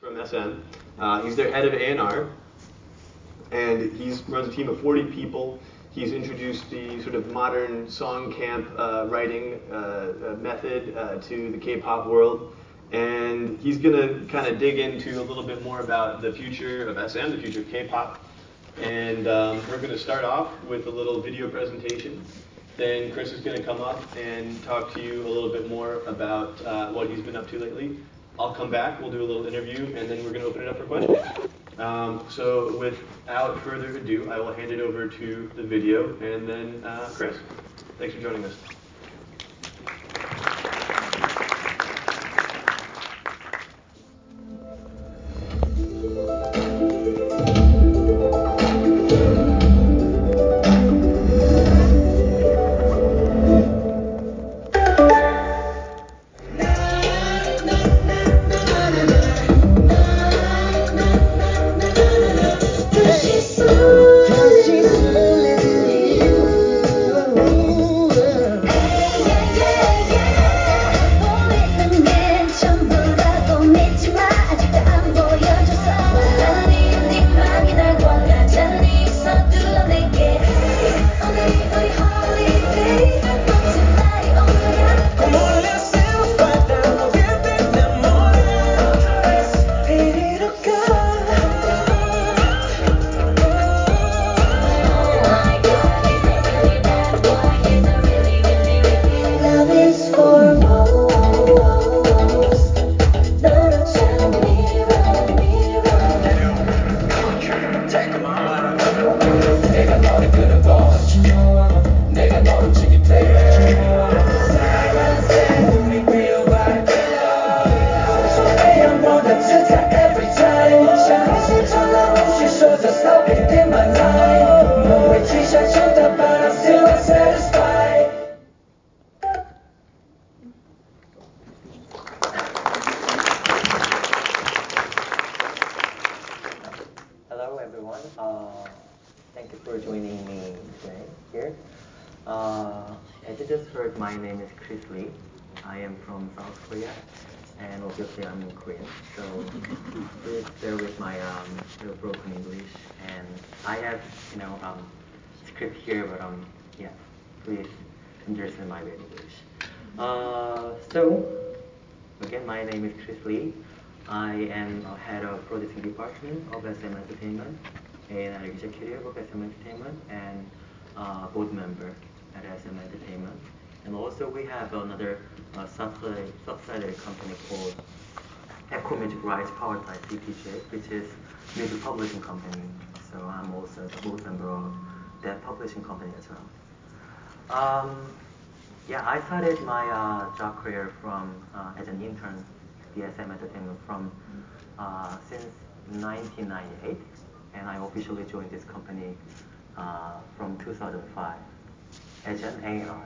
from SM. He's their head of A&R, and he runs a team of 40 people. He's introduced the sort of modern song camp writing method to the K-pop world. And he's going to kind of dig into a little bit more about the future of SM, the future of K-pop. And we're going to start off with a little video presentation. Then Chris is going to come up and talk to you a little bit more about what he's been up to lately. I'll come back, we'll do a little interview, and then we're going to open it up for questions. So without further ado, I will hand it over to the video, and then Chris. Thanks for joining us. Thank you for joining me today here. As you just heard, my name is Chris Lee. I am from South Korea, and obviously I'm in Korean, so please bear with my broken English. And I have, script here, but yeah, please understand my bad English. So again, my name is Chris Lee. I am head of producing department of SM Entertainment, and executive of SM Entertainment, and board member at SM Entertainment. And also we have another subsidiary company called Echo Music Rights powered by CPJ, which is music publishing company. So I'm also the board member of that publishing company as well. Yeah, I started my job career from as an intern at SM Entertainment from since 1998, and I officially joined this company from 2005 as an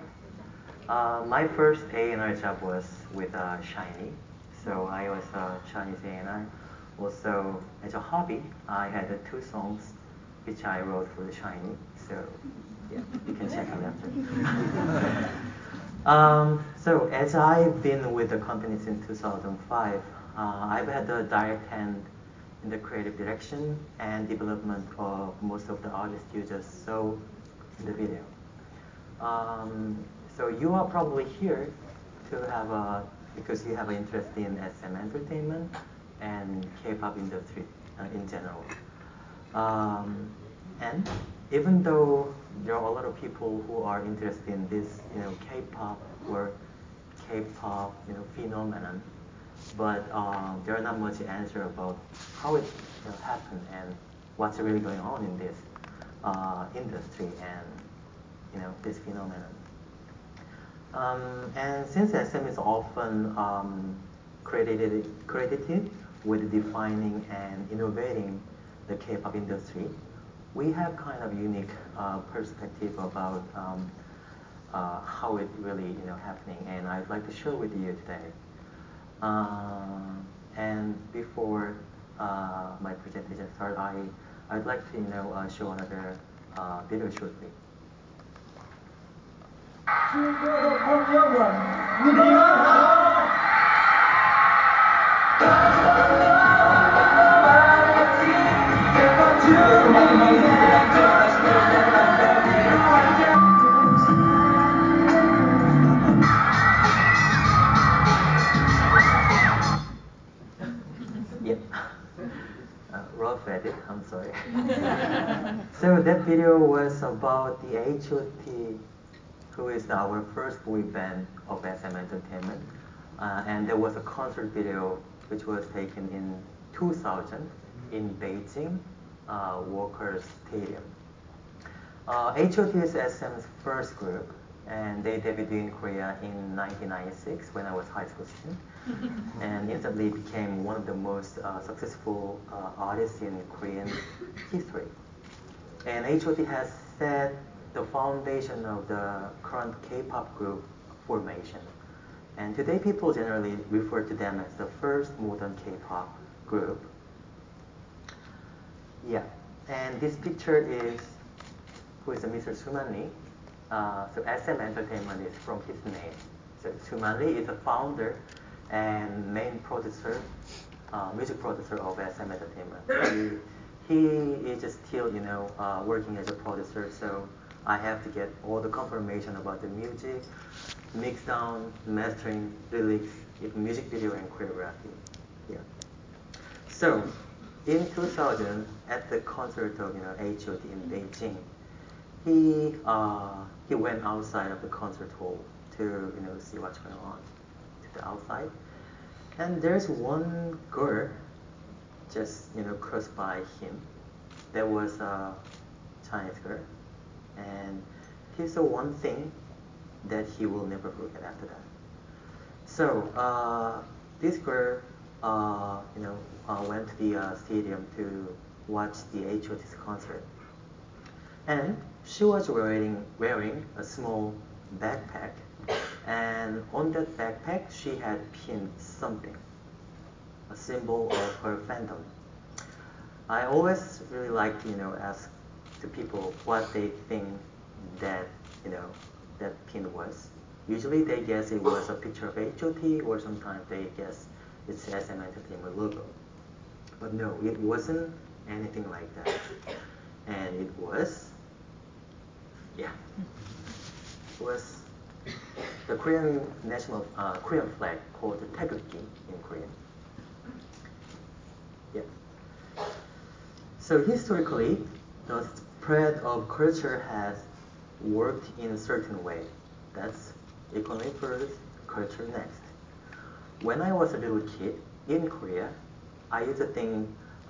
A&R. My first A&R job was with SHINee, so I was a Chinese A&R. Also, as a hobby, I had 2 songs which I wrote for the SHINee, so yeah, you can check out after. So as I've been with the company since 2005, I've had a direct hand in the creative direction and development of most of the artists you just saw in the video. So you are probably here to have because you have an interest in SM Entertainment and K-pop industry in general. And even though there are a lot of people who are interested in this, K-pop or K-pop, phenomenon, but there are not much answer about how it happened and what's really going on in this industry and this phenomenon. And since SM is often credited with defining and innovating the K-pop industry, we have kind of unique perspective about how it really happening, and I'd like to share with you today. And before my presentation starts, I'd like to show another video shortly. Yeah. Rough edit, I'm sorry. So that video was about the H.O.T., who is our first boy band of SM Entertainment. And there was a concert video which was taken in 2000 in Beijing Walker Stadium. H.O.T. is SM's first group, and they debuted in Korea in 1996 when I was high school student, and instantly became one of the most successful artists in Korean history. And H.O.T. has set the foundation of the current K-pop group formation. And today people generally refer to them as the first modern K-pop group. Yeah, and this picture is who is Mr. Suman Lee. So SM Entertainment is from his name. So Suman Lee is the founder and main producer, music producer of SM Entertainment. He is still, working as a producer. So I have to get all the confirmation about the music, mix down, mastering, lyrics, music video, and choreography. Yeah. So in 2000, at the concert of H.O.T. in Beijing, he went outside of the concert hall to see what's going on to the outside, and there's one girl just close by him. There was a Chinese girl, and he saw one thing that he will never forget after that. So this girl went to the stadium to watch the H.O.T.'s concert, and she was wearing a small backpack, and on that backpack she had pinned something, a symbol of her fandom. I always really like to ask to people what they think that that pin was. Usually they guess it was a picture of H.O.T. or sometimes they guess it's SM Entertainment logo. But no, it wasn't anything like that. And it was the Korean national Korean flag called the taegukgi in Korean. Yeah. So historically, the spread of culture has worked in a certain way. That's economy first, culture next. When I was a little kid in Korea, I used to think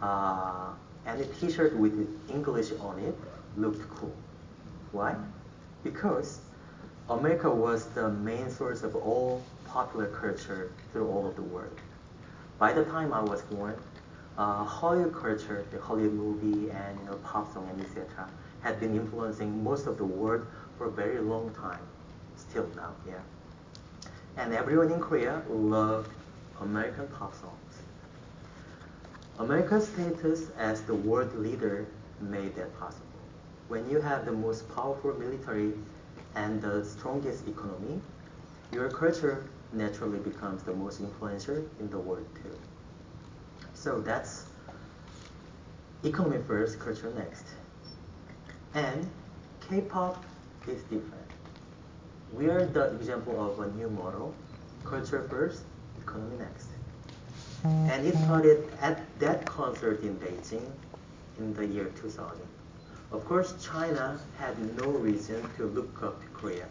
any T-shirt with English on it looked cool. Why? Because America was the main source of all popular culture through all of the world. By the time I was born, Hollywood culture, the Hollywood movie and pop song and etc. had been influencing most of the world for a very long time. Still now, yeah. And everyone in Korea loved American pop songs. America's status as the world leader made that possible. When you have the most powerful military and the strongest economy, your culture naturally becomes the most influential in the world too. So that's economy first, culture next. And K-pop is different. We are the example of a new model, culture first, economy next. And it started at that concert in Beijing in the year 2000. Of course, China had no reason to look up to Korea.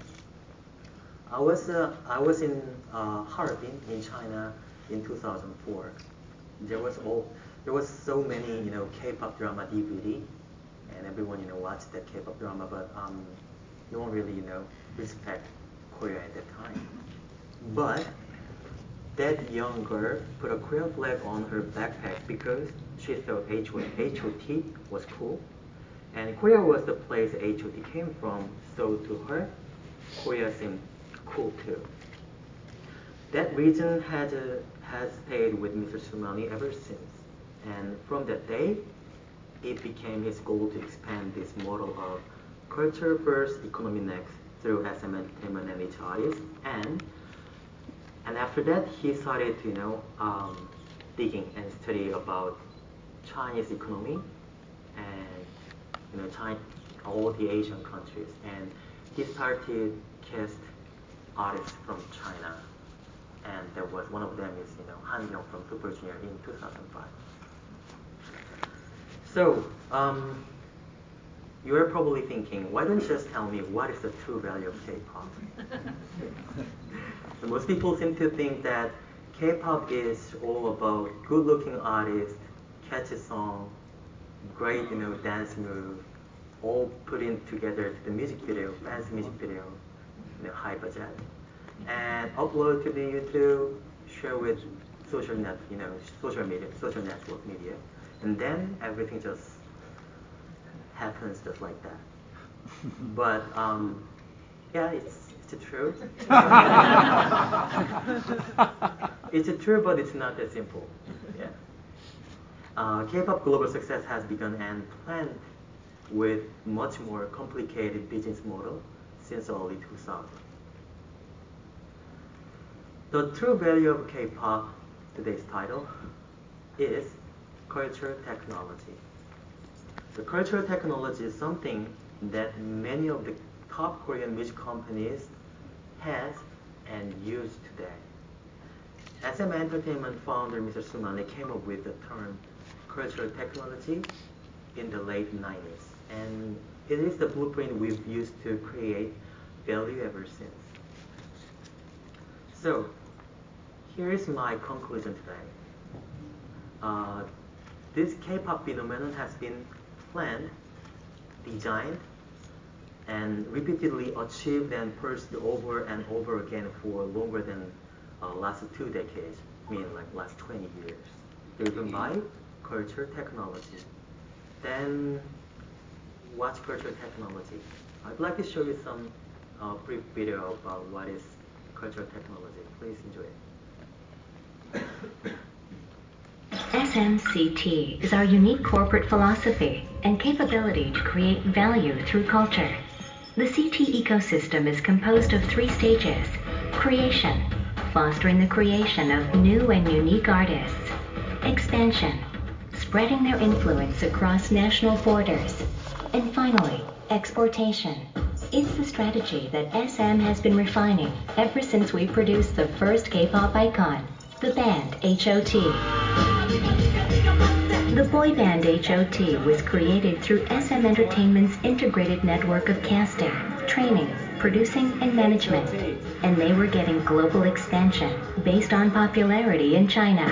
I was in Harbin in China in 2004. There was so many K-pop drama DVD, and everyone watched that K-pop drama, but no one really respect Korea at that time. But that young girl put a Korean flag on her backpack because she thought H.O.T. was cool, and Korea was the place H.O.T. came from, so to her, Korea seemed cool too. That reason has stayed with Mr. Sumani ever since, and from that day, it became his goal to expand this model of culture first, economy next through SM Entertainment and its artists, and after that he started to digging and study about Chinese economy and China, all the Asian countries, and he started cast artists from China. and there was one of them is Han Byung from Super Junior in 2005. So you're probably thinking, why don't you just tell me what is the true value of K-pop? Most people seem to think that K-pop is all about good-looking artists, catchy song, great dance move, all put in together to the music video, fancy music video, high budget, and upload to the YouTube, share with social network media, and then everything just happens just like that. But yeah, it's true. It's true, but it's not that simple. Yeah. K-pop global success has begun and planned with much more complicated business model since early 2000. The true value of K-pop, today's title, is culture technology. The cultural technology is something that many of the top Korean music companies has and use today. SM Entertainment founder Mr. Sunane came up with the term cultural technology in the late 90s, and it is the blueprint we've used to create value ever since. So, here is my conclusion today. This K-pop phenomenon has been planned, designed, and repeatedly achieved and pursued over and over again for longer than last 2 decades, like last 20 years, driven by culture technology. Then, what's culture technology? I'd like to show you some brief video about what is culture technology. Please enjoy it. SMCT is our unique corporate philosophy and capability to create value through culture. The CT ecosystem is composed of 3 stages: creation, fostering the creation of new and unique artists; expansion, spreading their influence across national borders; and finally, exportation. It's the strategy that SM has been refining ever since we produced the first K-pop icon, the band H.O.T. The boy band H.O.T. was created through SM Entertainment's integrated network of casting, training, producing, and management, and they were getting global expansion based on popularity in China.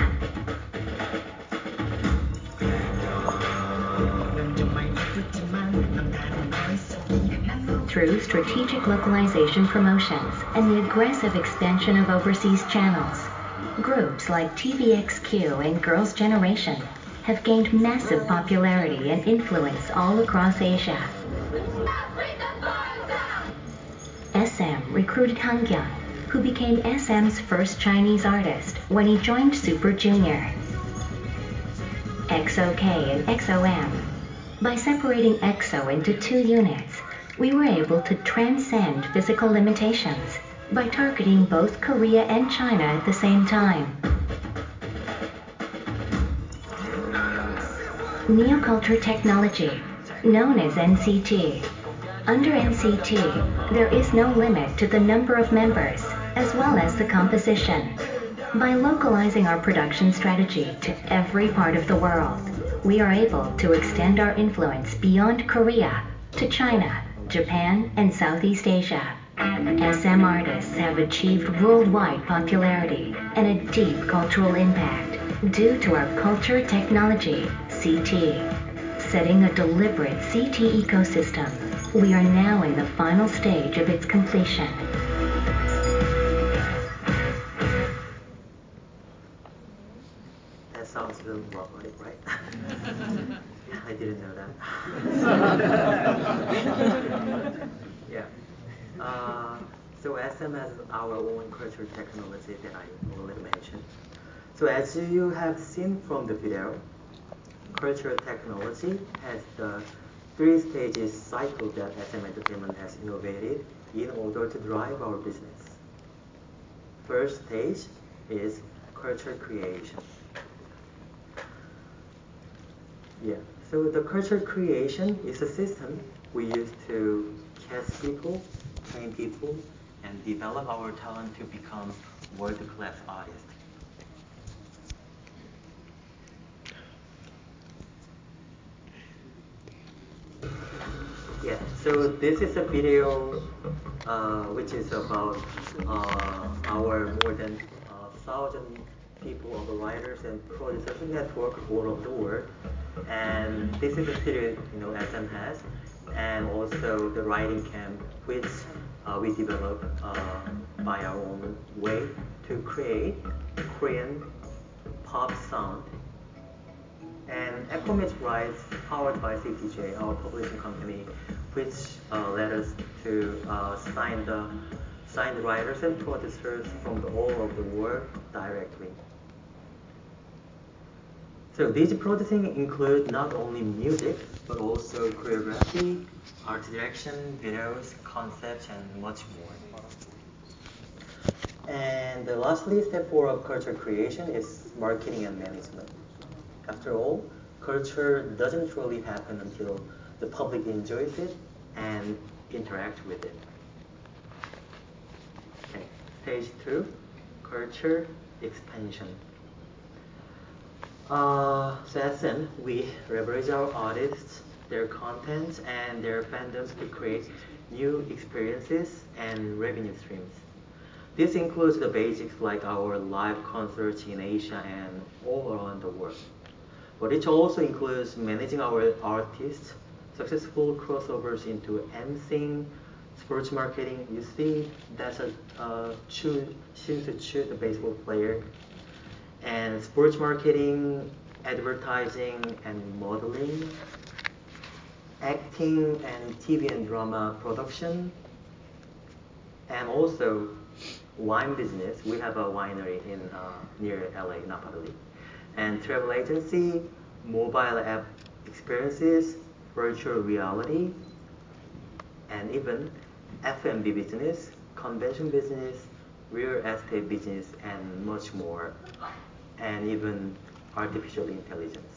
Through strategic localization promotions and the aggressive expansion of overseas channels, groups like TVXQ and Girls' Generation have gained massive popularity and influence all across Asia. SM recruited Han Byung, who became SM's first Chinese artist when he joined Super Junior. XOK and XOM. By separating EXO into 2 units, we were able to transcend physical limitations by targeting both Korea and China at the same time. Neoculture technology, known as NCT. Under NCT, there is no limit to the number of members, as well as the composition. By localizing our production strategy to every part of the world, we are able to extend our influence beyond Korea to China, Japan, and Southeast Asia. SM artists have achieved worldwide popularity and a deep cultural impact due to our culture technology, CT. Setting a deliberate CT ecosystem, we are now in the final stage of its completion. That sounds a little robotic, right? I didn't know that. Yeah. So SM has our own culture technology that I already mentioned. So as you have seen from the video, cultural technology has the 3 stages cycle that SM Entertainment has innovated in order to drive our business. First stage is culture creation. Yeah, so the culture creation is a system we use to cast people, train people, and develop our talent to become world-class artists. Yeah, so this is a video which is about our more than 1,000 people of the writers and producers network all over the world. And this is a series, SM has, and also the writing camp, which we developed by our own way to create Korean pop sound. And Aquamage Rights, powered by CTJ, our publishing company, which led us to sign the writers and producers from all over the world directly. So these producing include not only music, but also choreography, art direction, videos, concepts, and much more. And lastly, step 4 of culture creation is marketing and management. After all, culture doesn't truly happen until the public enjoys it and interacts with it. Okay. Stage 2, culture expansion. So as in, we leverage our artists, their contents, and their fandoms to create new experiences and revenue streams. This includes the basics like our live concerts in Asia and all around the world. But it also includes managing our artists, successful crossovers into emceeing, sports marketing. You see, that's a Shin Chu, the baseball player, and sports marketing, advertising, and modeling, acting and TV and drama production, and also wine business. We have a winery in near LA, Napa Valley, and travel agency, mobile app experiences, virtual reality, and even F&B business, convention business, real estate business, and much more, and even artificial intelligence.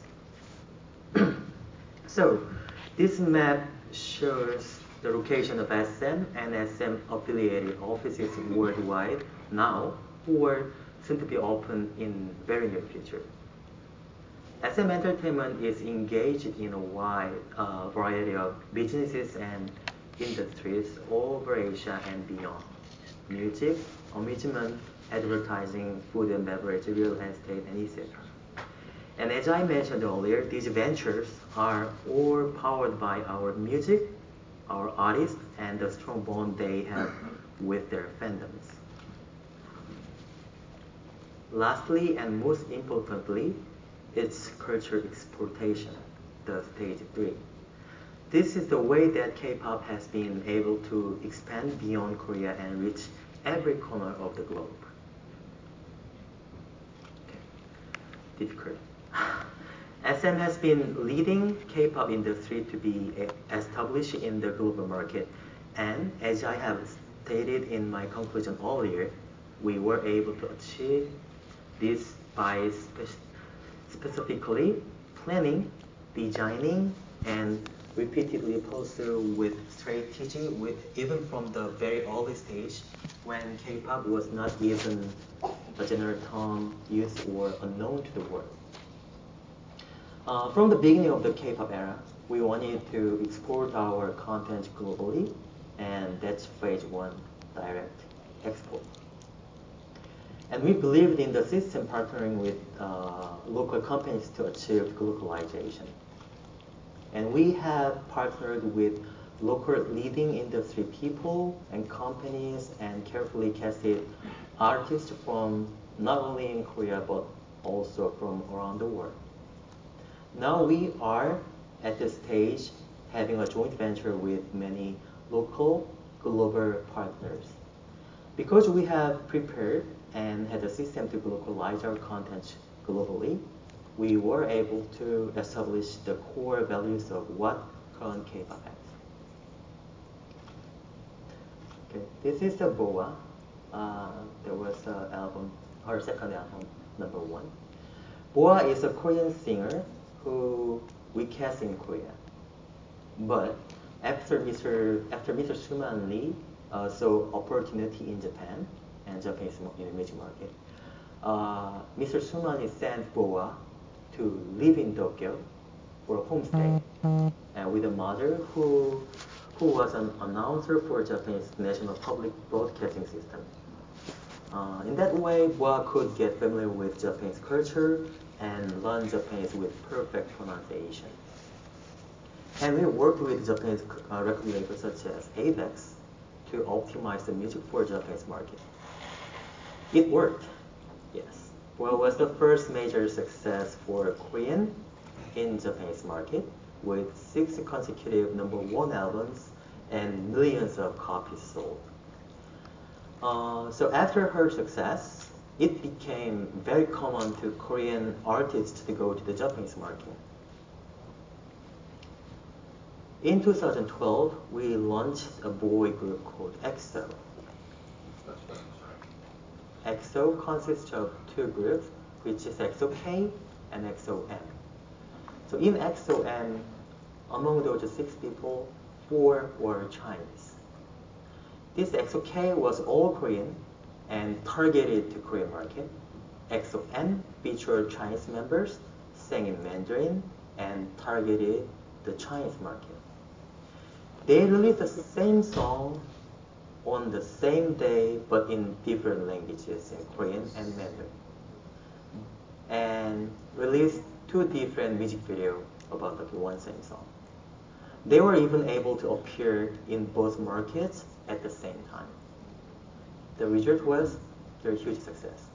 So this map shows the location of SM and SM affiliated offices worldwide now, or soon to be open in very near future. SM Entertainment is engaged in a wide variety of businesses and industries all over Asia and beyond. Music, amusement, advertising, food and beverage, real estate, and etc. And as I mentioned earlier, these ventures are all powered by our music, our artists, and the strong bond they have with their fandoms. Lastly, and most importantly, it's culture exportation, the stage 3. This is the way that K-pop has been able to expand beyond Korea and reach every corner of the globe. Okay. Difficult. SM has been leading K-pop industry to be established in the global market, and as I have stated in my conclusion earlier, we were able to achieve this by specifically planning, designing, and repeatedly pursue with strategy, even from the very early stage when K-pop was not even a general term used or unknown to the world. From the beginning of the K-pop era, we wanted to export our content globally, and that's phase 1, direct export. And we believed in the system partnering with local companies to achieve globalization. And we have partnered with local leading industry people and companies and carefully casted artists from not only in Korea but also from around the world. Now we are at the stage having a joint venture with many local global partners. Because we have prepared and had a system to localize our content globally, we were able to establish the core values of what current K-pop has. Okay, this is the BoA. There was an album, her second album, number 1. BoA is a Korean singer who we cast in Korea. But after Mr. Suman Lee saw opportunity in Japan and Japanese music market. Mr. Sumani sent Boa to live in Tokyo for a homestay with a mother who was an announcer for Japanese National Public Broadcasting System. In that way, Boa could get familiar with Japanese culture and learn Japanese with perfect pronunciation. And we worked with Japanese record labels such as Avex to optimize the music for Japanese market. It worked, yes. Boa was the first major success for Korean in Japanese market with 6 consecutive #1 albums and millions of copies sold. So after her success, it became very common to Korean artists to go to the Japanese market. In 2012, we launched a boy group called EXO. EXO consists of 2 groups, which is EXO-K and EXO-M. So in EXO-M, among those 6 people, 4 were Chinese. This EXO-K was all Korean and targeted to Korean market. EXO-M featured Chinese members, sang in Mandarin, and targeted the Chinese market. They released the same song on the same day, but in different languages, in Korean and Mandarin, and released 2 different music videos about the one same song. They were even able to appear in both markets at the same time. The result was their huge success.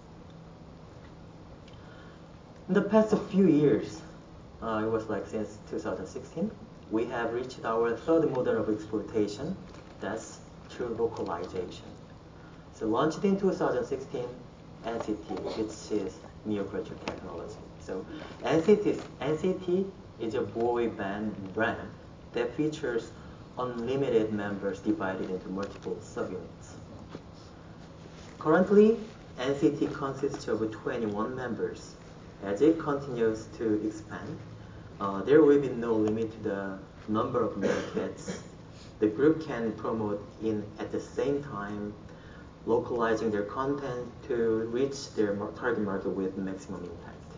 In the past few years, it was like since 2016, we have reached our 3rd model of exploitation, that's through localization. So launched in 2016, NCT, which is Neoculture Technology. So NCT is a boy band brand that features unlimited members divided into multiple subunits. Currently, NCT consists of 21 members. As it continues to expand, there will be no limit to the number of markets the group can promote in at the same time, localizing their content to reach their target market with maximum impact.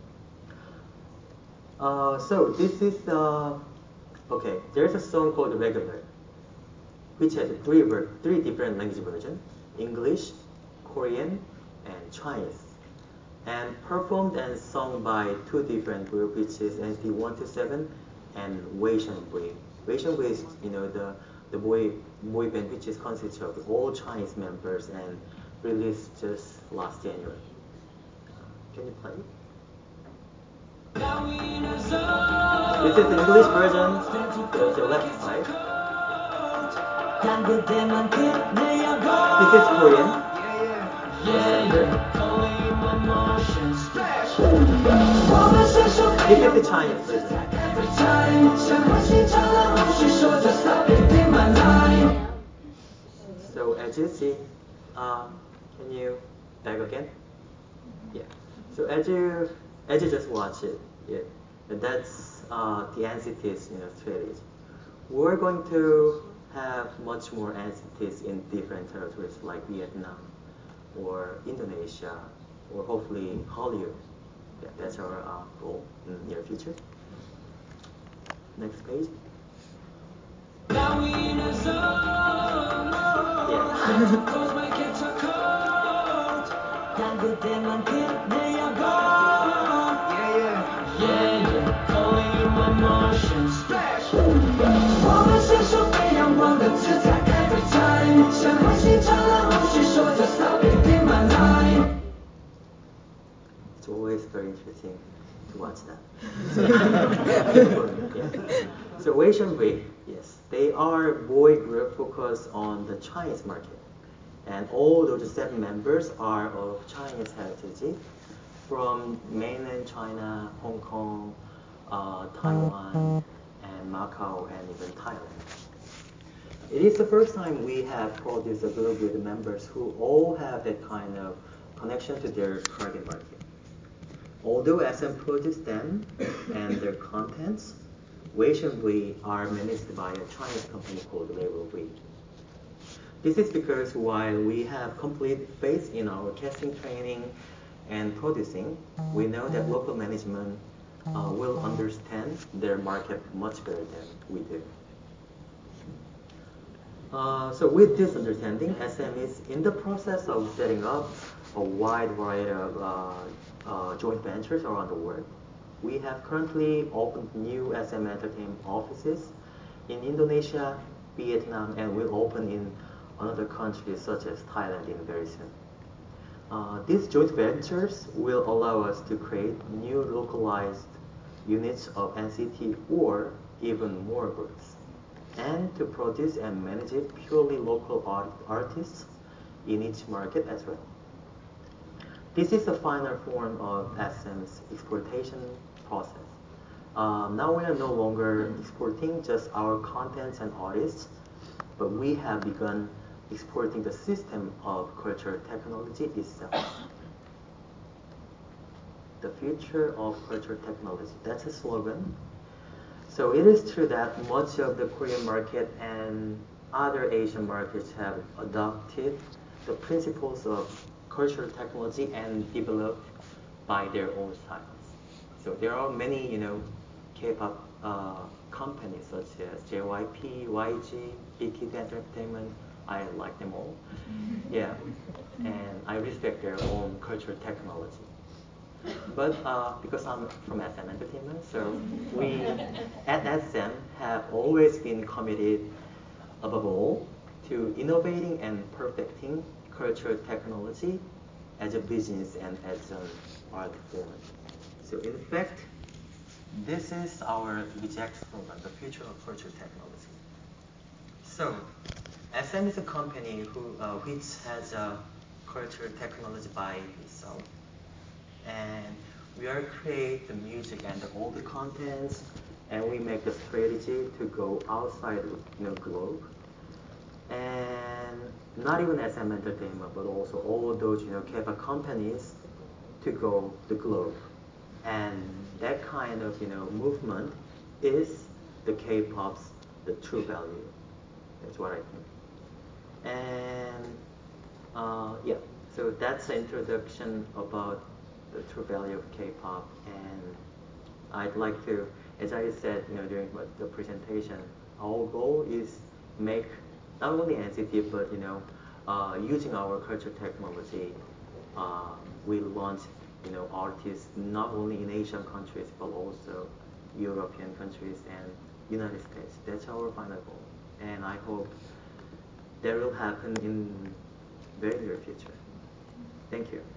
So this is okay. There's a song called Regular, which has 3 different language versions: English, Korean, and Chinese, and performed and sung by 2 different groups, which is NCT 127 and Weishanbui. Weishanbui is, the boy band which is consisted of all Chinese members and released just last January. Can you play it? This is the English version. There's the left side. This is Korean. The center. This is the Chinese version. So as you see, can you back again? Yeah. So as you just watch it, yeah, that's the NCT's strategy. We're going to have much more NCTs in different territories like Vietnam or Indonesia or hopefully Hollywood. Yeah, that's our goal in the near future. Next page. Yeah. It's always very interesting to watch that. So Weishanbui, yes, they are a boy group focused on the Chinese market. And all those 7 members are of Chinese heritage from mainland China, Hong Kong, Taiwan, and Macau, and even Thailand. It is the first time we have produced a group with members who all have that kind of connection to their target market. Although SM produced them and their contents, Weishanbui are managed by a Chinese company called Label V. This is because while we have complete faith in our casting training and producing, we know that local management will understand their market much better than we do. So with this understanding, SM is in the process of setting up a wide variety of joint ventures around the world. We have currently opened new SM Entertainment offices in Indonesia, Vietnam, and will open in other countries such as Thailand in very soon. These joint ventures will allow us to create new localized units of NCT or even more groups, and to produce and manage it purely local artists in each market as well. This is a final form of SM's exportation process. Now we are no longer exporting just our contents and artists, but we have begun exporting the system of culture technology itself. The future of culture technology, that's a slogan. So it is true that much of the Korean market and other Asian markets have adopted the principles of cultural technology and developed by their own styles. So there are many, K-pop companies such as JYP, YG, Big Hit Entertainment. I like them all. Yeah, and I respect their own cultural technology. But because I'm from SM Entertainment, so we at SM have always been committed, above all, to innovating and perfecting cultural technology as a business and as an art form. So in fact, this is our exact slogan, the future of cultural technology. So SM is a company which has a cultural technology by itself. And we are create the music and all the contents, and we make the strategy to go outside the globe. And not even SM Entertainment, but also all of those K-pop companies to go the globe. And that kind of movement is the K-pop's the true value. That's what I think. And yeah, so that's the introduction about the true value of K-pop. And I'd like to, as I said, during the presentation, our goal is make not only NCT, but using our culture technology, we launch artists not only in Asian countries but also European countries and United States. That's our final goal, and I hope that will happen in very near future. Thank you.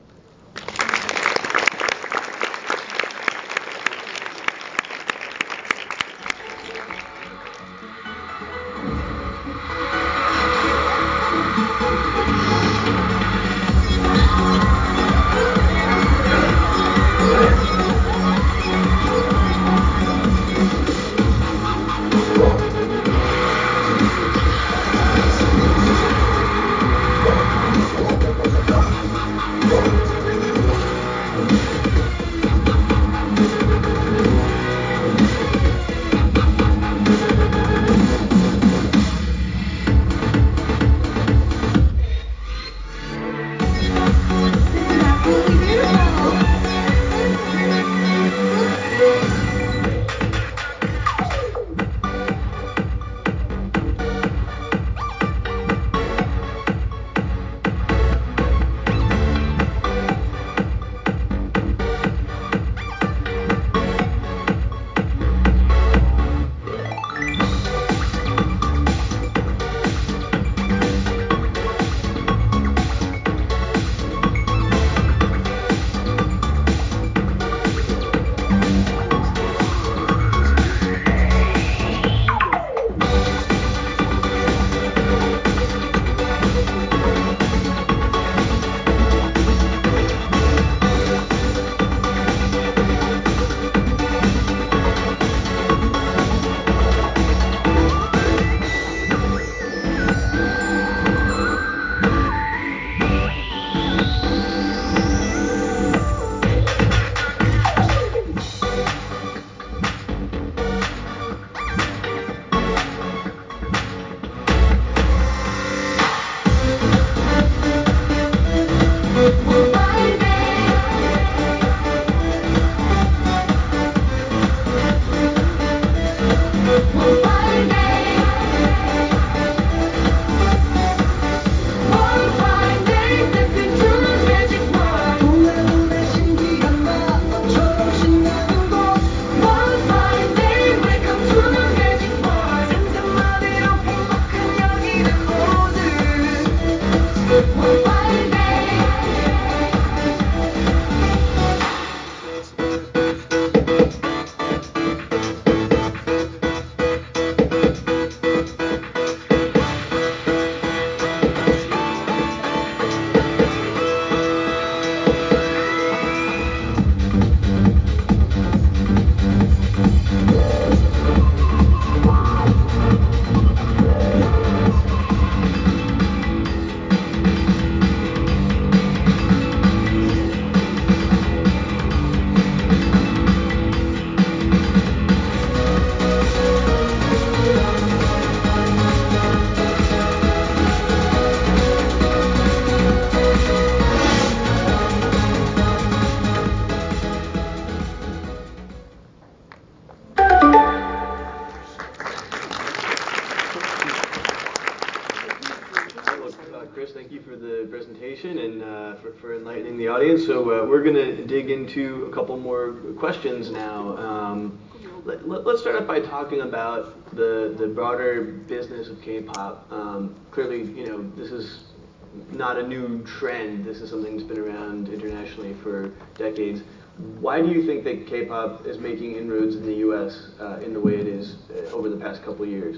explanation and for enlightening the audience. So we're going to dig into a couple more questions now. Let's start off by talking about the broader business of K-pop. Clearly, this is not a new trend. This is something that's been around internationally for decades. Why do you think that K-pop is making inroads in the U.S. In the way it is over the past couple of years?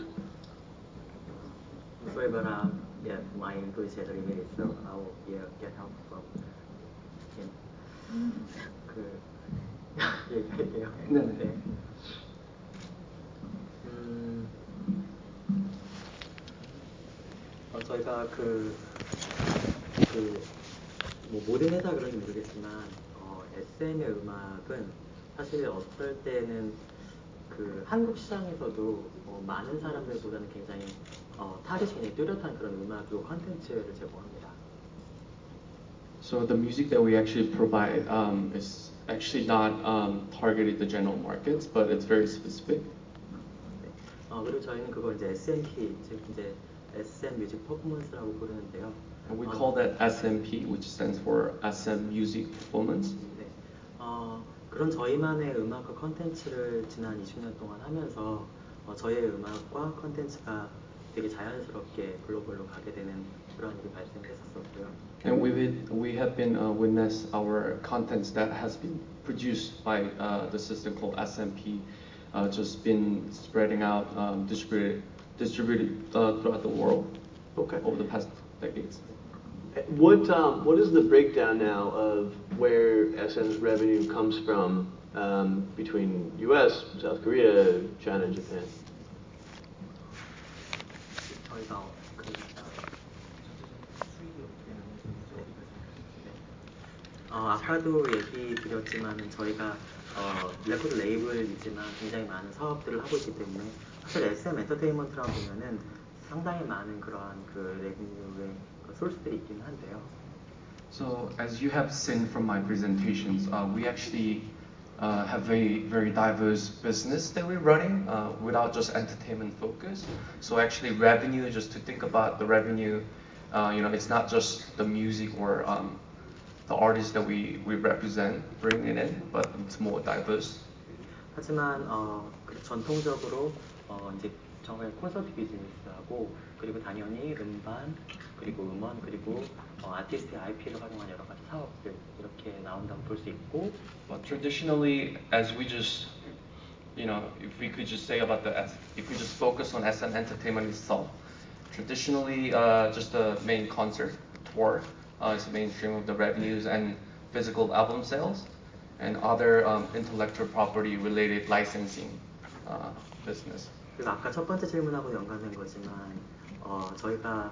Sorry, but my English is limited, so I will get help from him. 얘기할게요. 네. 저희가 뭐 모든 회사 그런지 모르겠지만 SM의 음악은 사실 어떨 때는 한국 시장에서도 많은 사람들보다는 굉장히 타깃이 뚜렷한 그런 음악으로 컨텐츠를 제공합니다. So the music that we actually provide is actually not targeted the general markets, but it's very specific. 그리고 저희는 그걸 이제 SMP, 즉 이제 SM 뮤직 퍼포먼스라고 부르는데요. And we call that SMP, which stands for SM Music Performance. 네. 그런 저희만의 음악과 컨텐츠를 지난 20년 동안 하면서 저희의 음악과 컨텐츠가 되게 자연스럽게 글로벌로 가게 되는 그런 일이 발생했었고요. And we have been witness our contents that has been produced by the system called SMP, just been spreading out, distributed throughout the world over the past decades. What is the breakdown now of where SM's revenue comes from between U.S., South Korea, China, and Japan? 저희가 아까도 얘기 드렸지만은 저희가 레코드 레이블이지만 굉장히 많은 사업들을 하고 있기 때문에 사실 SM 엔터테인먼트라고 보면은 상당히 많은 그러한 레비뉴의 소스들이 있긴 한데요. So as you have seen from my presentations, we actually have a very diverse business that we're running without just entertainment focus. So actually revenue, just to think about the revenue, it's not just the music or the artists that we represent bringing in, but it's more diverse. 하지만 전통적으로 이제 정말 콘서트 비즈니스하고 그리고 당연히 음반 그리고 음원 그리고 아티스트의 IP를 활용한 여러 가지 사업들 이렇게 나온다고 볼 수 있고. But traditionally, as we just, if we could just say about if we just focus on SM Entertainment itself, traditionally just the main concert tour is the mainstream of the revenues and physical album sales and other intellectual property related licensing business. 그리고 아까 첫 번째 질문하고 연관된 거지만 저희가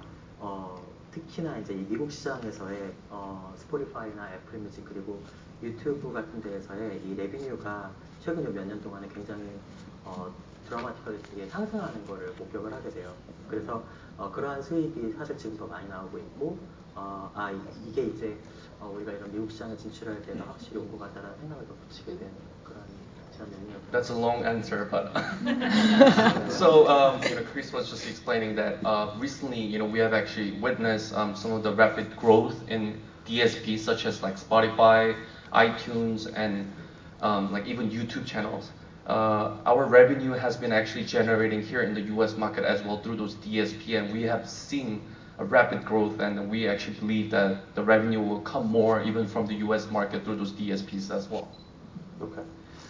특히나 이제 이 미국 시장에서의 스포티파이나 애플 뮤직 그리고 유튜브 같은 데에서의 이 레비뉴가 최근 몇 년 동안에 굉장히 드라마틱하게 상승하는 거를 목격을 하게 돼요. 그래서 그러한 수익이 사실 지금 더 많이 나오고 있고 이게 이제 우리가 이런 미국 시장에 진출할 때가 확실히 온 것 같다라는 생각을 더 붙이게 된 그런 장면이었고. That's a long answer, but so Chris was just explaining that recently we have actually witnessed some of the rapid growth in DSPs such as like Spotify, iTunes, and like even YouTube channels. Our revenue has been actually generating here in the U.S. market as well through those DSP, and we have seen a rapid growth, and we actually believe that the revenue will come more even from the U.S. market through those DSPs as well. Okay.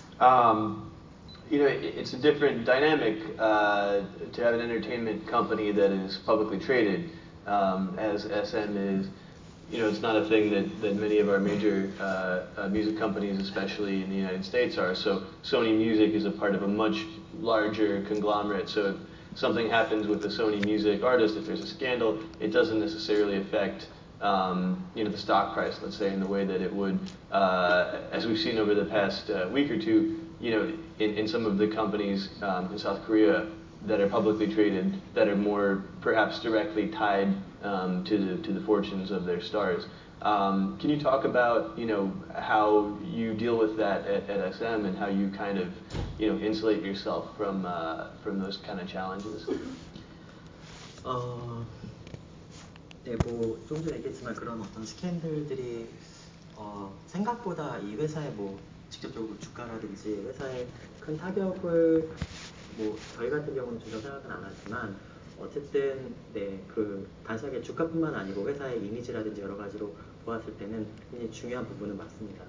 It's a different dynamic to have an entertainment company that is publicly traded, as SM is. It's not a thing that many of our major music companies, especially in the United States, are. So Sony Music is a part of a much larger conglomerate. So if something happens with the Sony Music artist, if there's a scandal, it doesn't necessarily affect the stock price, let's say, in the way that it would, as we've seen over the past week or two, in some of the companies in South Korea that are publicly traded, that are more perhaps directly tied to the fortunes of their stars. Can you talk about how you deal with that at SM and how you kind of insulate yourself from those kind of challenges? 네, 좀 전에 얘기했지만 그런 어떤 스캔들들이 생각보다 이 회사에 직접적으로 주가라든지 회사에 큰 타격을 저희 같은 경우는 주로 생각은 안 하지만 어쨌든 단순하게 주가뿐만 아니고 회사의 이미지라든지 여러 가지로 보았을 때는 굉장히 중요한 부분은 맞습니다.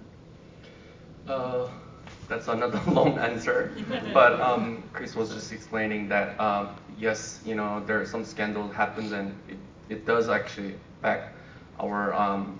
That's another long answer, but Chris was just explaining that yes, there are some scandal happens and it does actually affect our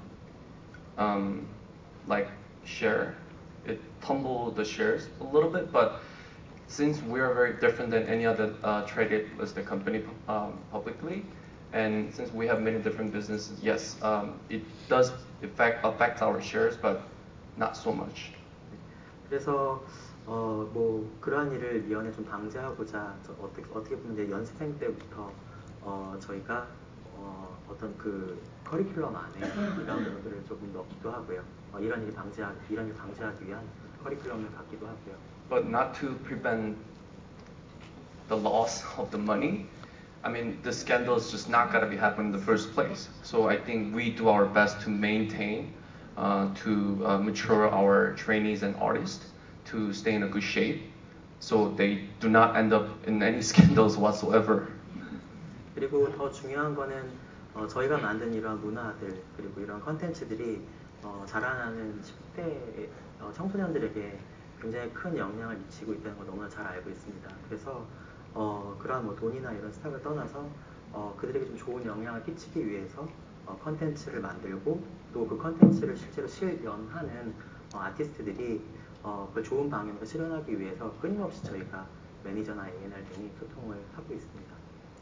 like share. It tumbled the shares a little bit, but since we are very different than any other traded listed company publicly, and since we have many different businesses, yes, it does affect our shares, but not so much. 그래서 그러한 일을 미연에 좀 방지하고자 어떻게 보면 이제 연습생 때부터 저희가 어떤 그 커리큘럼 안에 이런 부분들을 조금 넣기도 하고요. 이런 일을 방지하기 위한 커리큘럼을 갖기도 하고요. But not to prevent the loss of the money. I mean, the scandal is just not gonna be happening in the first place. So I think we do our best to maintain, to mature our trainees and artists to stay in a good shape, so they do not end up in any scandals whatsoever. 그리고 더 중요한 거는 저희가 만든 이러한 문화들 그리고 이런 컨텐츠들이 자라나는 10대 청소년들에게 굉장히 큰 영향을 미치고 있다는 걸 너무나 잘 알고 있습니다. 그래서 그러한 돈이나 이런 스탁을 떠나서 그들에게 좀 좋은 영향을 끼치기 위해서 컨텐츠를 만들고 또 그 컨텐츠를 실제로 실현하는 아티스트들이 그 좋은 방향으로 실현하기 위해서 끊임없이 저희가 매니저나 A&R 등이 소통을 하고 있습니다.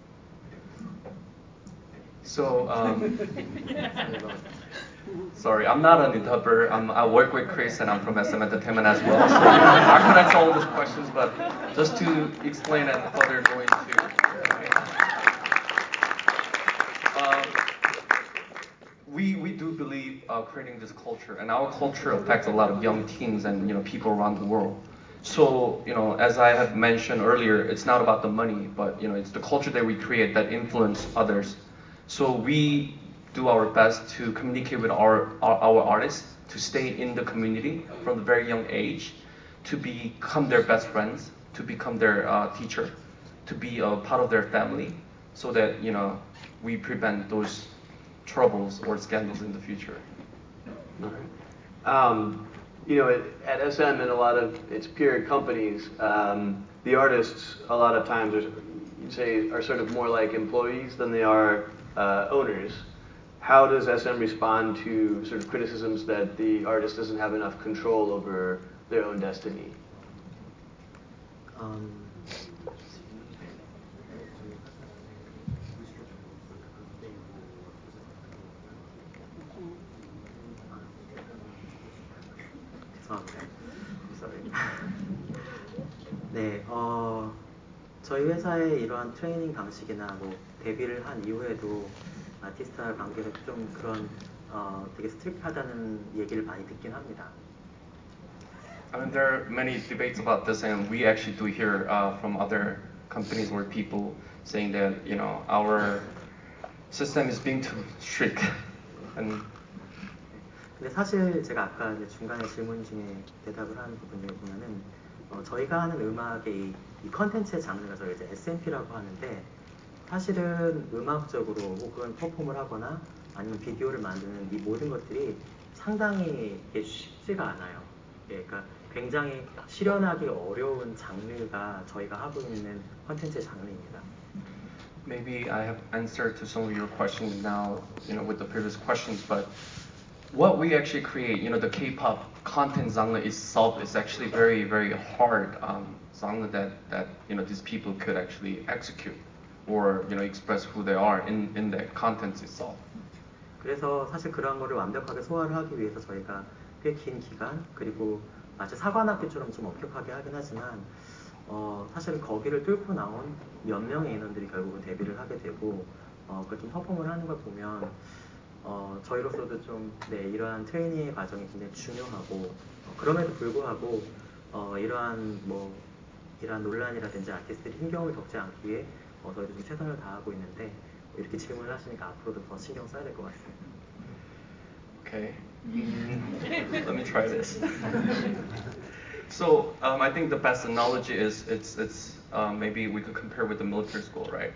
So, sorry, I'm not an interpreter. I work with Chris and I'm from SM Entertainment as well. So I could answer all those questions, but just to explain and further go into. We do believe creating this culture, and our culture affects a lot of young teens and people around the world. So as I have mentioned earlier, it's not about the money, but it's the culture that we create that influence others. So we do our best to communicate with our artists to stay in the community from the very young age, to become their best friends, to become their teacher, to be a part of their family, so that we prevent those troubles or scandals in the future. At SM and a lot of its peer companies, the artists a lot of times are sort of more like employees than they are owners. How does SM respond to sort of criticisms that the artist doesn't have enough control over their own destiny? 네, 저희 회사의 이러한 트레이닝 방식이나 데뷔를 한 이후에도 아티스트와 관계가 좀 그런 되게 스트릭트하다는 얘기를 많이 듣긴 합니다. I mean, there are many debates about this, and we actually do hear from other companies where people saying that our system is being too strict. 근데 사실 제가 아까 중간에 질문 중에 대답을 하는 부분 중에 보면은 저희가 하는 음악의 이 컨텐츠의 장르가 저희 이제 SMP라고 하는데 사실은 음악적으로 혹은 퍼폼을 하거나 아니면 비디오를 만드는 이 모든 것들이 상당히 쉽지가 않아요. 그러니까 굉장히 실현하기 어려운 장르가 저희가 하고 있는 컨텐츠의 장르입니다. Maybe I have answered to some of your questions now, with the previous questions, but what we actually create, the K-pop content genre itself is actually very, very hard genre that these people could actually execute or express who they are in the content itself. 그래서 사실 그런 거를 완벽하게 소화를 하기 위해서 저희가 꽤 긴 기간 그리고 마치 사관학교처럼 좀 엄격하게 하긴 하지만 사실은 거기를 뚫고 나온 몇 명의 인원들이 결국은 데뷔를 하게 되고 그 좀 퍼폼을 하는 걸 보면 저희로서도 좀 이러한 트레이닝의 과정이 굉장히 중요하고 그럼에도 불구하고 이러한 논란이라든지 아티스트들이 힘겨움을 겪지 않기 위해 저희도 좀 최선을 다하고 있는데 이렇게 질문을 하시니까 앞으로도 더 신경 써야 될 것 같습니다. Okay. Let me try this. So I think the best analogy is it's maybe we could compare with the military school, right?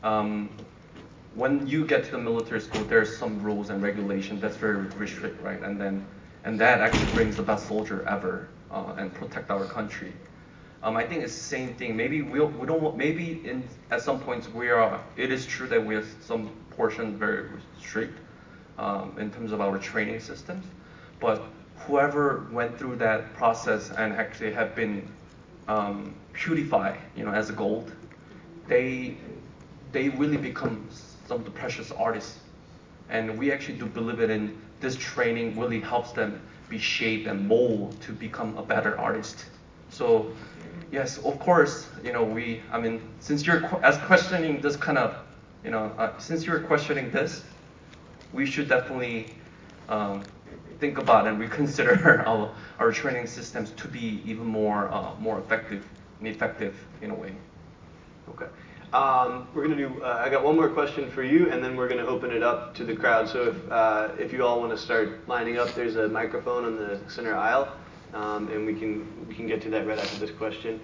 When you get to the military school, there's some rules and regulation that's very restrict, right? And that actually brings the best soldier ever and protect our country. I think it's the same thing. Maybe we don't want, maybe at some points it is true that we have some portion very strict in terms of our training systems, but whoever went through that process and actually have been purified, as a gold, they really become some of the precious artists. And we actually do believe it in this training really helps them be shaped and mold to become a better artist. So yes, of course, since you're questioning this kind of, since you're questioning this, we should definitely think about and reconsider our training systems to be even more effective in a way. Okay. We're going to do, I got one more question for you, and then we're going to open it up to the crowd. So if you all want to start lining up, there's a microphone on the center aisle, and we can get to that right after this question.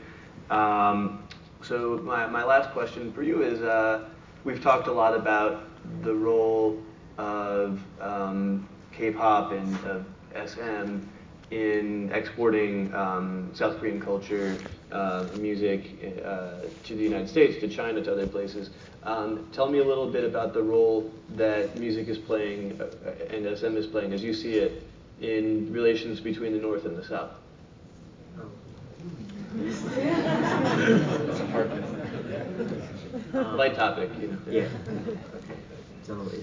So my last question for you is, we've talked a lot about the role of K-pop and of SM in exporting South Korean culture, music to the United States, to China, to other places. Tell me a little bit about the role that music is playing and SM is playing, as you see it, in relations between the North and the South. It's a hard one. Light topic. Yeah. It's always.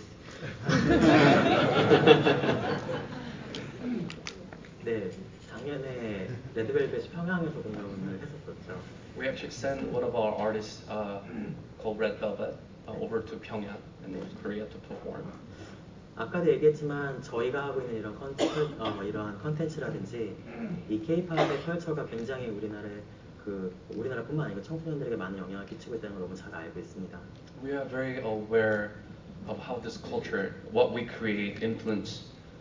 네, 작년에 레드벨벳이 평양에서 공연을 했었었죠. We actually sent one of our artists called Red Velvet over to Pyongyang in North Korea to perform. 아까도 얘기했지만 저희가 하고 있는 이런 컨텐츠라든지 이 K-팝의 컬처가 굉장히 우리나라뿐만 아니고 청소년들에게 많은 영향을 끼치고 있다는 걸 너무 잘 알고 있습니다. We are very aware of how this culture, what we create, influence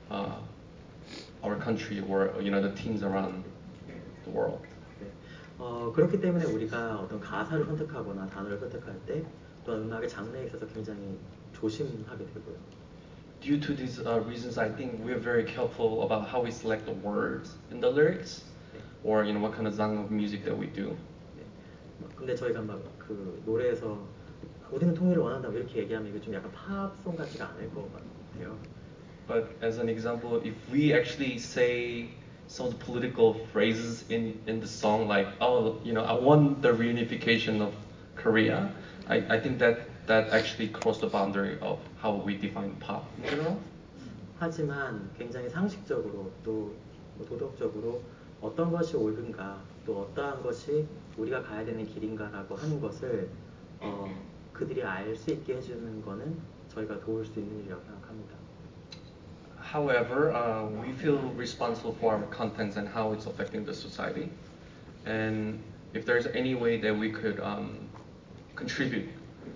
our country or the teens around the world. 네. 그렇기 때문에 우리가 어떤 가사를 선택하거나 단어를 선택할 때 또한 음악의 장르에 있어서 굉장히 조심하게 되고요. Due to these reasons, I think we're very careful about how we select the words in the lyrics, or what kind of genre of music that we do. 네. 근데 저희가 막 그 노래에서 우리는 통일을 원한다 이렇게 얘기하면 이게 좀 약간 팝송 같지가 않을 것 같아요. But as an example, if we actually say some of the political phrases in the song, like, I want the reunification of Korea, I think that actually crossed the boundary of how we define pop in general. 하지만 굉장히 상식적으로 또 도덕적으로 어떤 것이 옳은가 또 어떠한 것이 우리가 가야 되는 길인가라고 하는 것을 그들이 알 수 있게 해주는 거는 저희가 도울 수 있는 일이라고 생각합니다. However, we feel responsible for our contents and how it's affecting the society. And if there's any way that we could contribute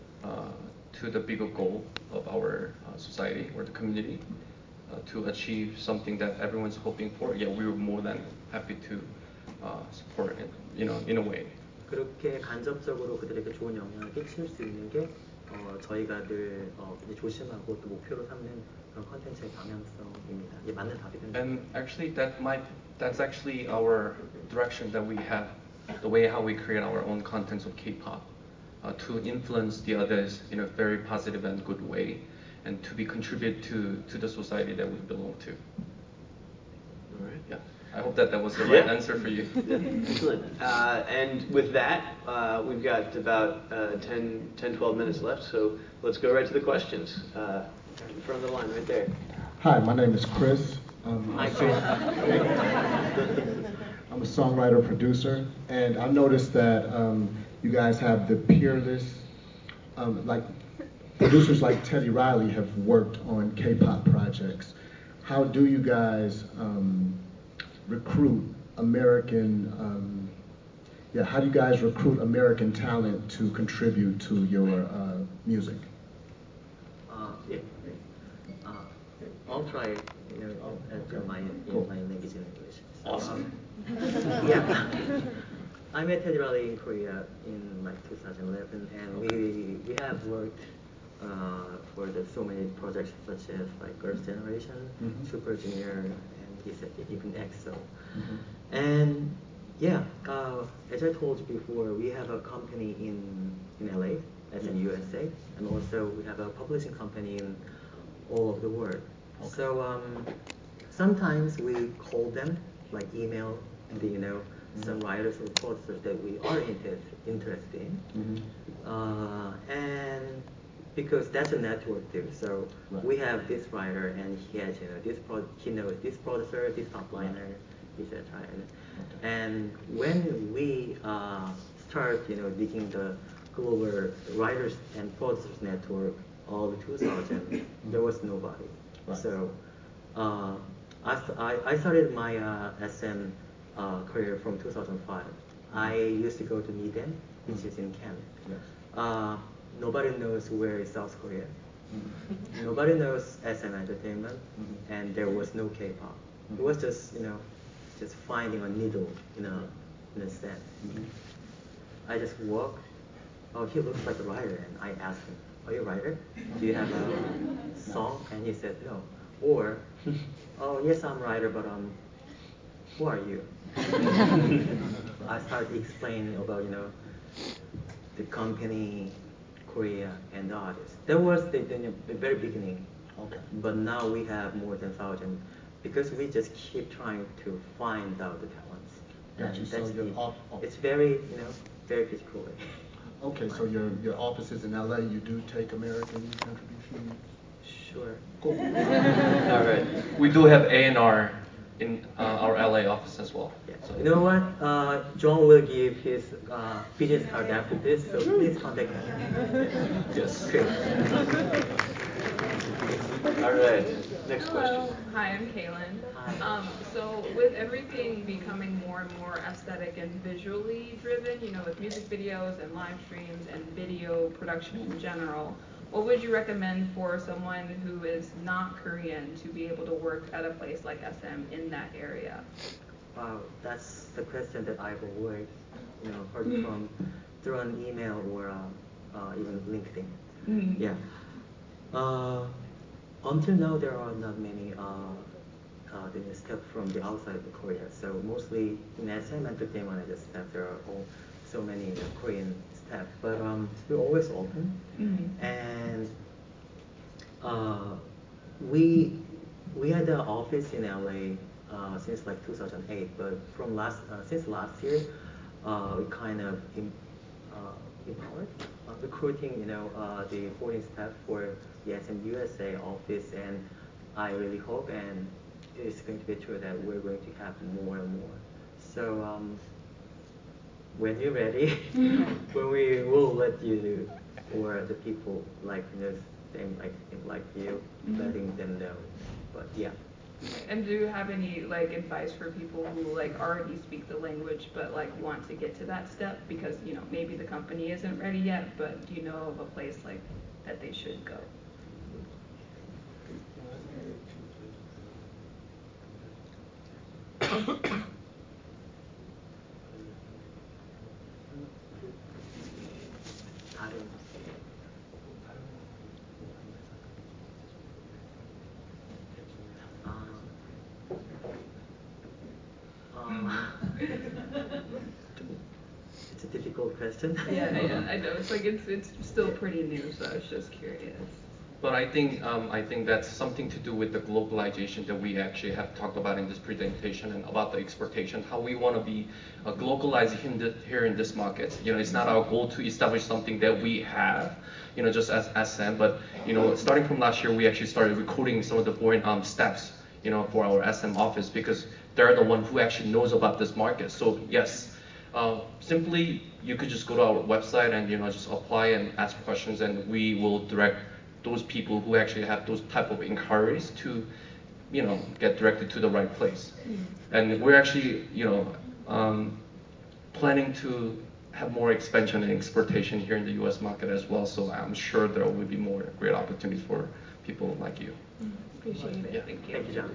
to the bigger goal of our society or the community to achieve something that everyone's hoping for, yeah, we were more than happy to support it, in a way. 그렇게 간접적으로 그들에게 좋은 영향을 끼칠 수 있는 게 저희가 늘 조심하고 또 목표로 삼는 그런 컨텐츠의 방향성입니다. 이게 맞는 답이든. And actually, that's actually our direction that we have, the way how we create our own contents of K-pop, to influence the others in a very positive and good way, and to be contribute to the society that we belong to. All right. Yeah. I hope that was the right answer for you. Excellent. And with that, we've got about 10-12 minutes left, so let's go right to the questions. In front of the line, right there. Hi, my name is Chris. Hi, Chris. I'm a songwriter, producer, and I noticed that you guys have the peerless, like producers like Teddy Riley have worked on K-pop projects. How do you guys recruit American talent to contribute to your music? Yeah. Uh, I'll try, my language in English. So, Awesome. Yeah. I met Teddy Riley in Korea in like 2011, and we have worked for so many projects such as like Girls' Generation, Super Junior, and he said even EXO. And yeah, as I told you before, we have a company in LA, as in USA, and also we have a publishing company in all over the world. So sometimes we call them, like email some writers or producers that we are interested in, and because that's a network too. So we have this writer, and he has he knows this producer, this top liner, etc. And when we start digging the global writers and producers network all the 2000, there was nobody. So I started my SM career from 2005. I used to go to Midae, which is in Canada. Nobody knows where is South Korea. Nobody knows SM Entertainment, and there was no K-pop. It was just just finding a needle in a sand. I just walked. Oh, he looks like a writer, and I asked him, "Are you a writer? Do you have a song?" And he said, "No." Or, "Oh, yes, I'm a writer, but who are you?" I started explaining about the company, Korea, and the artists. That was the very beginning. Okay. But now we have more than 1,000 because we just keep trying to find out the talents. Got you. So it's very very physical. Okay, so your office is in LA. You do take American contributions? Sure. Cool. All right. We do have A&R in our LA office as well. Yeah. So. You know what? John will give his business card after this, so please contact him. Yes. Great. All right. Next question. Hello. Hi, I'm Kaylin. Hi. So with everything becoming more and more aesthetic and visually driven, with music videos and live streams and video production in general, what would you recommend for someone who is not Korean to be able to work at a place like SM in that area? Wow, that's the question that I've always heard from through an email or even LinkedIn. Mm-hmm. Yeah. Until now, there are not many staff from the outside of Korea. So mostly in SM Entertainment, as a staff, there are so many Korean staff. But we're always open, and we had an office in LA since like 2008. But from since last year, we kind of empowered recruiting the foreign staff for the SM USA office, and I really hope and it's going to be true that we're going to have more and more. So when you're ready, when we will let you or the people same like you, letting them know. But yeah. And do you have any advice for people who already speak the language but want to get to that step because maybe the company isn't ready yet, but do you know of a place that they should go? It's a difficult question. Yeah, I know. It's still pretty new, so I was just curious. But I think that's something to do with the globalization that we actually have talked about in this presentation and about the exportation, how we want to be globalized here in this market. It's not our goal to establish something that we have, just as SM, but starting from last year, we actually started recruiting some of the foreign staffs, for our SM office because they're the one who actually knows about this market. So yes, simply you could just go to our website and just apply and ask questions, and we will direct those people who actually have those type of inquiries to get directed to the right place. And we're actually planning to have more expansion and exportation here in the U.S. market as well. So I'm sure there will be more great opportunities for people like you. Appreciate it. Yeah. Thank you. Thank you, John.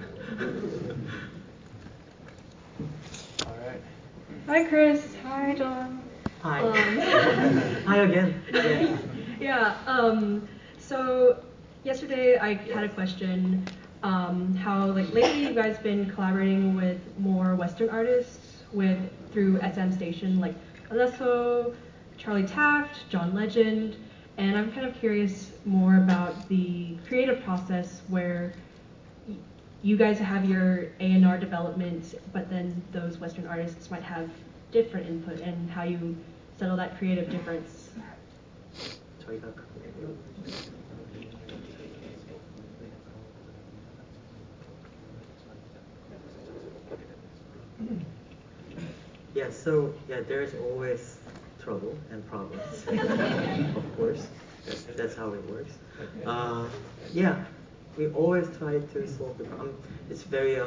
All right. Hi, Chris. Hi, John. Hi. Hi again. Yeah. Yeah. So yesterday I had a question. How like lately you guys been collaborating with more Western artists through SM Station like Alesso, Charlie Taft, John Legend, and I'm kind of curious more about the creative process where you guys have your A&R development, but then those Western artists might have different input, and how you settle that creative difference. 저희가 Yeah, so yeah, there's always trouble and problems, of course. That's how it works. Yeah, we always try to solve the problem. It's very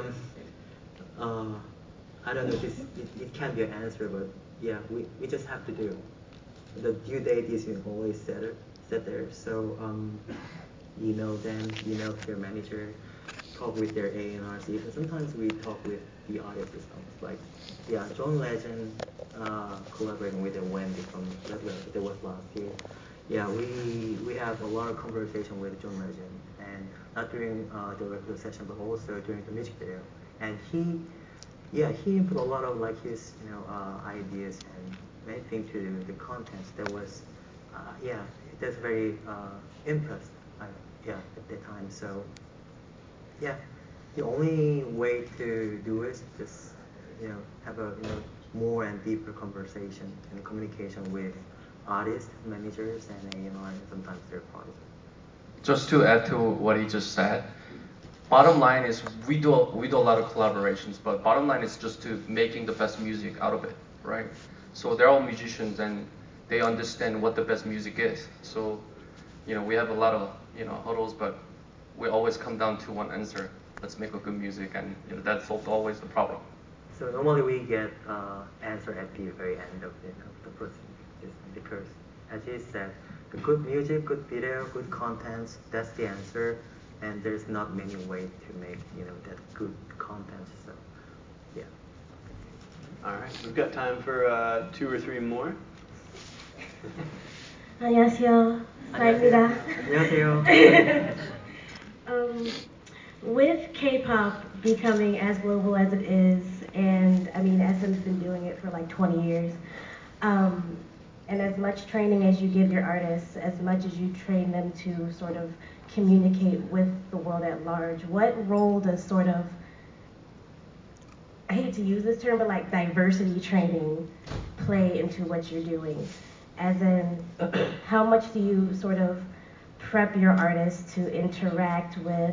I don't know. It can't be an answer, but yeah, we just have to do it. The due date is always set there. So email them, email to your manager, talk with their A&Rs. Even sometimes we talk with the artists themselves. Like, yeah, John Legend collaborating with Wendy from Red Velvet. That was last year. Yeah, we have a lot of conversation with John Legend, and not during the regular session, but also during the music video. And he input a lot of like his ideas and many things to the contents. That was that's very impressed. At that time. So yeah, the only way to do is just have a more and deeper conversation and communication with artists, managers, and A&R, and sometimes their parties. Just to add to what he just said, bottom line is we do a lot of collaborations, but bottom line is just to making the best music out of it, right? So they're all musicians and they understand what the best music is. So we have a lot of hurdles, but we always come down to one answer. Let's make a good music, and that's always the problem. So normally we get answer at the very end of the process, just because, as you said, the good music, good video, good contents, that's the answer, and there's not many ways to make that good content. So yeah. All right, we've got time for 2 or 3 more. 안녕하세요. 사입니다. 안녕하세요. With K-pop becoming as global as it is, and I mean SM's been doing it for like 20 years, and as much training as you give your artists, as much as you train them to sort of communicate with the world at large, what role does sort of, I hate to use this term, but like diversity training play into what you're doing? As in, how much do you sort of prep your artists to interact with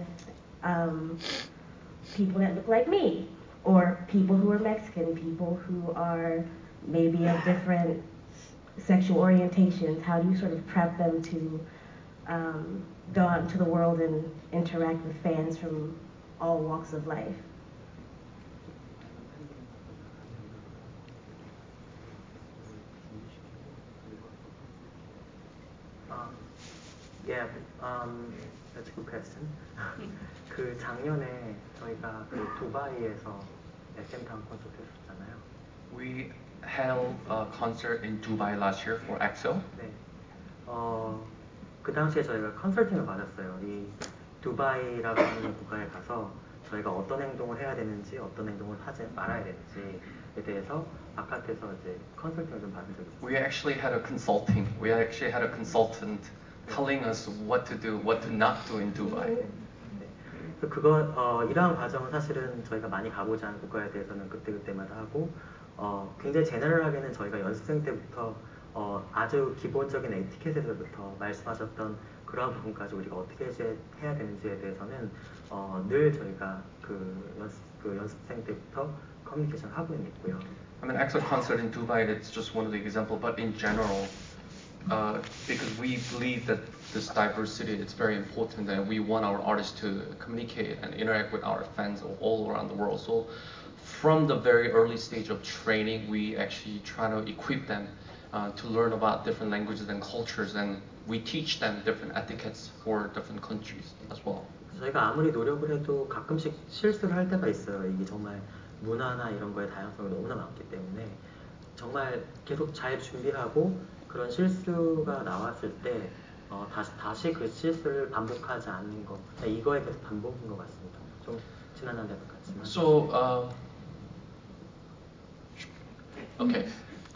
people that look like me, or people who are Mexican, people who are maybe of different sexual orientations? How do you sort of prep them to go out into the world and interact with fans from all walks of life? Yeah, that's a good question. 그 작년에 저희가 그 두바이에서 SM 타운 콘서트 했었잖아요. We held a concert in Dubai last year for EXO. 네. 그 당시에 저희가 컨설팅을 받았어요. 이 두바이라는 국가에 가서 저희가 어떤 행동을 해야 되는지, 어떤 행동을 하지 말아야 되는지에 대해서 바깥에서 이제 컨설팅을 좀 받은 적이 있어요. We actually had a consultant telling us what to do, what to not do in Dubai. 이러한 과정은 사실은 저희가 많이 가보지 않은 국가에 대해서는 그때그때마다 하고, 굉장히 제너럴하게는 저희가 연습생 때부터 아주 기본적인 에티켓에서부터 말씀하셨던 그러한 부분까지 우리가 어떻게 해야 되는지에 대해서는 늘 저희가 그 연습생 때부터 커뮤니케이션 하고 있고요. I mean, EXO concert in Dubai, it's just one of the examples, but in general, because we believe that this diversity is very important and we want our artists to communicate and interact with our fans all around the world. So from the very early stage of training, we actually try to equip them to learn about different languages and cultures, and we teach them different etiquettes for different countries as well. 저희가 아무리 노력을 해도 가끔씩 실수를 할 때가 있어요. 이게 정말 문화나 이런 거의 다양성이 너무나 많기 때문에 정말 계속 잘 준비하고 그런 실수가 나왔을 때 다시 그 실수를 반복하지 않는 거 이거에 계속 반복인 것 같습니다. 좀 지난한 대로 같지만. So okay,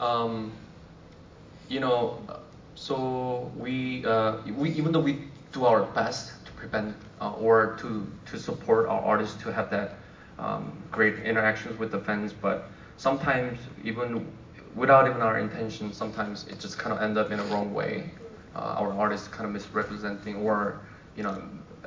you know, so we even though we do our best to prevent or to support our artists to have that great interactions with the fans, but sometimes even without even our intention, sometimes it just kind of end up in a wrong way. Our artists kind of misrepresenting or you know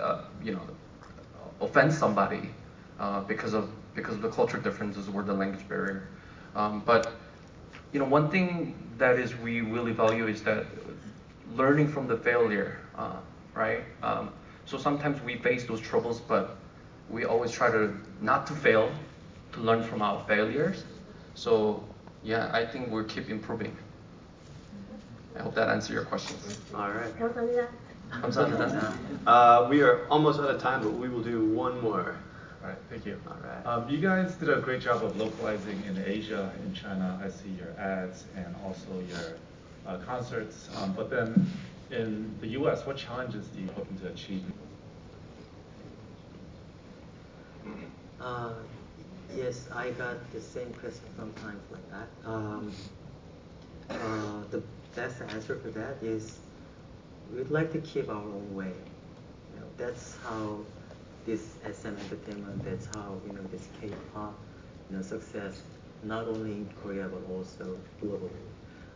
offend somebody because of the cultural differences or the language barrier. But you know, one thing that is we really value is that learning from the failure, right? So sometimes we face those troubles, but we always try to not to fail, to learn from our failures. So yeah, I think we'll keep improving. I hope that answers your questions. All right. 감사합니다. 감사합니다. We are almost out of time, but we will do one more. All right, thank you. All right. You guys did a great job of localizing in Asia, in China. I see your ads and also your concerts. But then in the U.S., what challenges do you hoping to achieve? Yes, I got the same question sometimes like that. The best answer for that is we'd like to keep our own way. You know, that's how this SM entertainment, that's how this K-pop, success not only in Korea but also globally.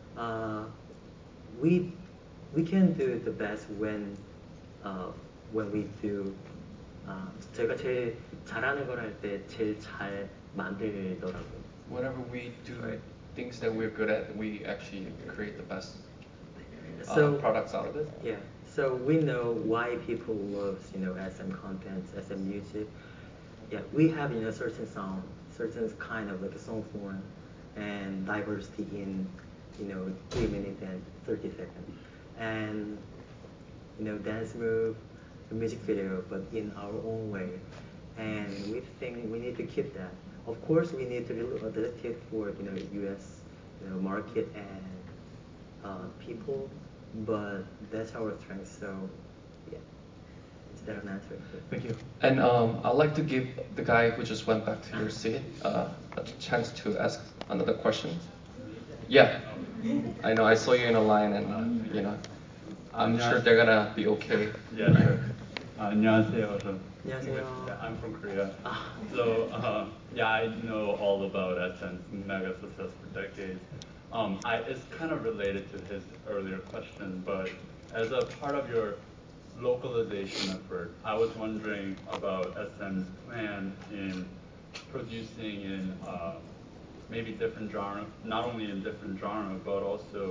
We can do the best when we do. 제가 제일 잘하는 걸 할 때 제일 잘 만들더라고요. Whenever we do things that we're good at, we actually create the best products out of it. Yeah. So we know why people love SM content, SM music. Yeah, we have certain sound, certain kind of like a song form, and diversity in 3 minutes and 30 seconds, and dance move, the music video, but in our own way. And we think we need to keep that. Of course, we need to really adapt it for U.S. market and people, but that's our strength. So yeah, is that an answer? Thank you. And I'd like to give the guy who just went back to your seat a chance to ask another question. Yeah, I know. I saw you in a line, and I'm sure they're gonna be okay. Yeah, sure. 안녕하세요. 안녕하세요. I'm from Korea. So yeah, I know all about SM's mega success for decades. It's kind of related to his earlier question, but as a part of your localization effort, I was wondering about SM's plan in producing in maybe different genre, not only in different genre, but also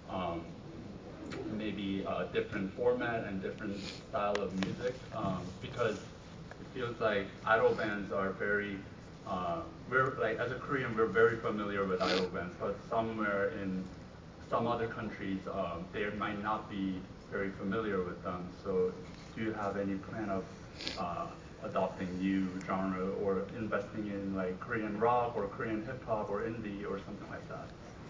maybe a different format and different style of music, because it feels like idol bands are very, we're like as a Korean, we're very familiar with idol bands, but somewhere in some other countries, they might not be very familiar with them. So do you have any plan of adopting new genre or investing in like Korean rock or Korean hip hop or indie or something like that?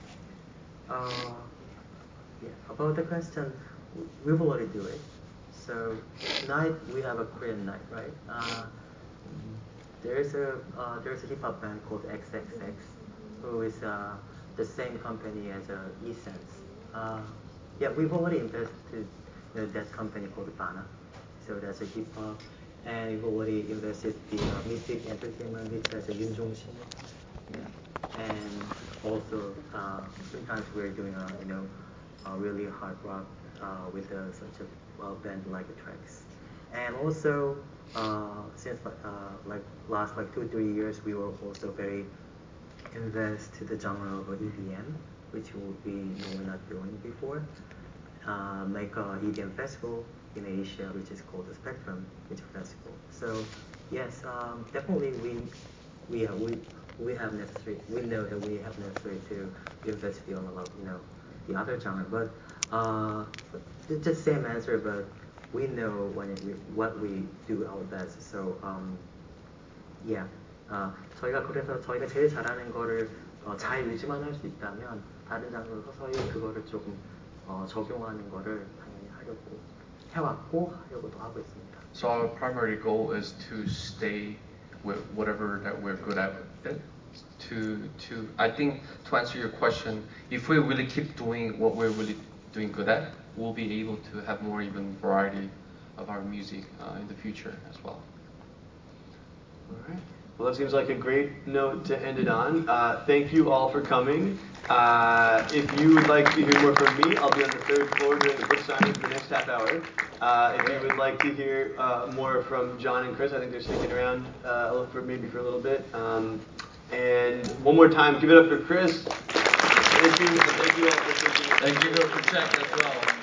Yeah, about the question, we've already do it. So tonight we have a Korean night, right? There's a hip hop band called XXX, who is the same company as E-Sense. Yeah, we've already invested in that company called Bana. So that's a hip hop, and we've already invested in Mystic Entertainment, which has a Yoon Jong-shin. Yeah. And also sometimes we're doing really hard rock with such a band like the Tracks. And also since like last 2-3 years, we were also very invest to the genre of EDM, which we were not doing before. Make a EDM festival in Asia, which is called the Spectrum Music Festival. So yes, definitely we have necessary. We know that we have necessary to invest beyond a lot, the other genre. But it's just same answer, but we know what we do our best. So yeah. 저희가 제일 잘하는 거를 잘 유지만 할 수 있다면 다른 장르로 서서히 그거를 조금 적용하는 거를 당연히 하려고도 하고 있습니다. So our primary goal is to stay with whatever that we're good at. I think to answer your question, if we really keep doing what we're really doing good at, we'll be able to have more even variety of our music in the future as well. All right. Well, that seems like a great note to end it on. Thank you all for coming. If you would like to hear more from me, I'll be on the third floor during the book signing for the next half hour. If you would like to hear more from John and Chris, I think they're sticking around for a little bit. And one more time, give it up for Chris. Thank you all for taking. Thank you for Check as well.